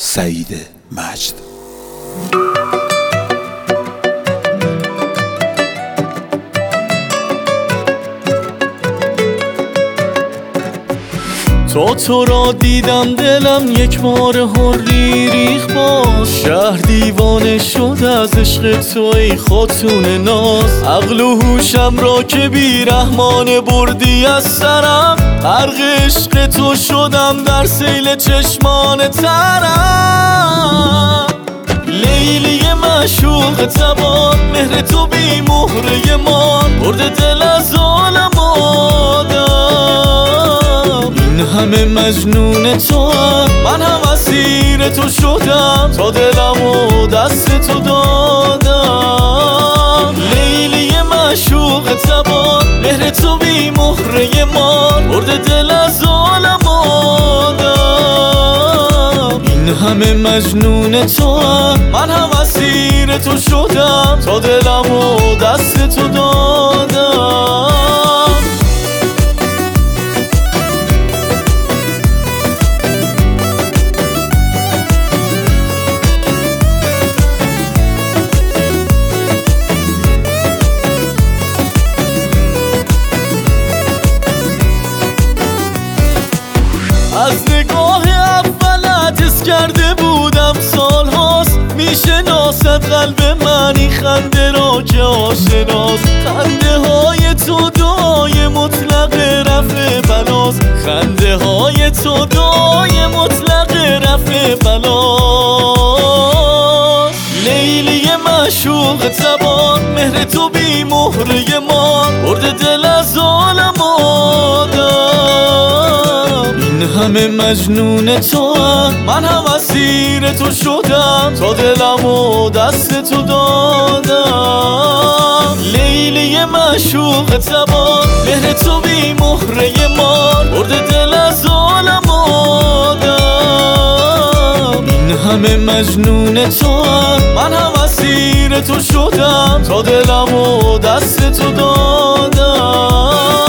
سعید مجد. تو را دیدم دلم یک بار حری ریخ باز، شهر دیوانه شد از عشق تو ای خاتون ناز. عقل و هوشم را که بی رحمان بردی از سرم، غرق عشق تو شدم در سیل چشمان ترم. لیلی معشوق تبان، مهر تو بی مهره مان، برد دل از عالم آدم. این همه مجنون تو هم، من هم اسیر تو شدم، تا دلم و دست تو دادم. لیلی معشوق تبان، مهر تو بی مهره مان، برد دل از عالم آدم. این همه مجنون تو هم، من هم اسیر تو شدم، تا دلم و دست تو دادم. از نگاه اولت حس کرده بودم سال هاست، میشناسد قلب من این خنده را که آشناست. خنده های تو دعای مطلق رفع بلاست، خنده های تو دعای مطلق رفع بلاست. لیلی معشوق تبان، مهر تو بی مهره مان، برد دل از عالم آدم. این همه مجنون تو هم، من هم اسیر تو شدم، تا دلم و دست تو دادم. لیلی معشوق تبان، مهر تو بی مهره مان، برد دل از عالم آدم. این همه مجنون تو هم، من هم اسیر تو شدم، تا دلم و دست تو دادم.